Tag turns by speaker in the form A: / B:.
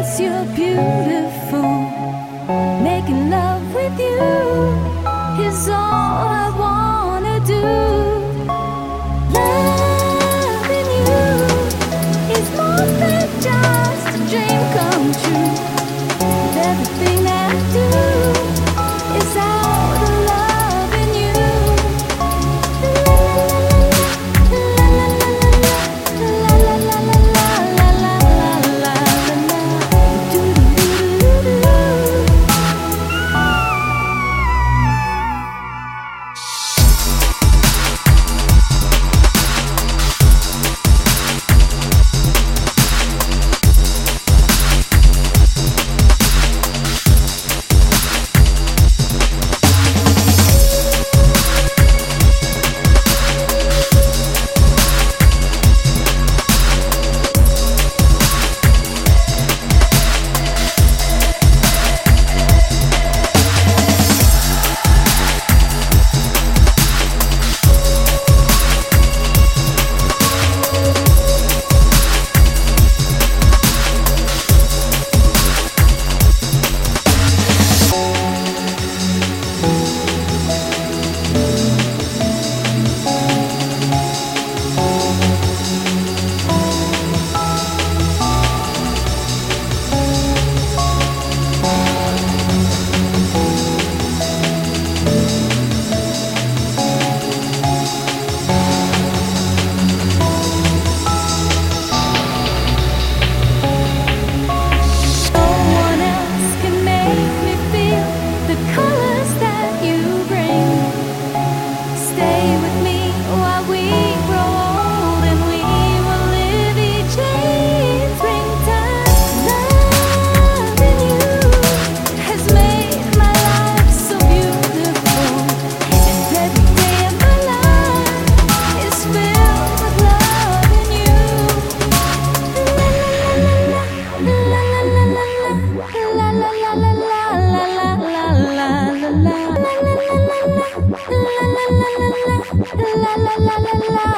A: you're beautiful. Making love with you is all I wanna do. Loving you is more than just a dream come true. With everything that I do is out of loving you. La la la la la la la la la la la. Do do do do do. La la la la la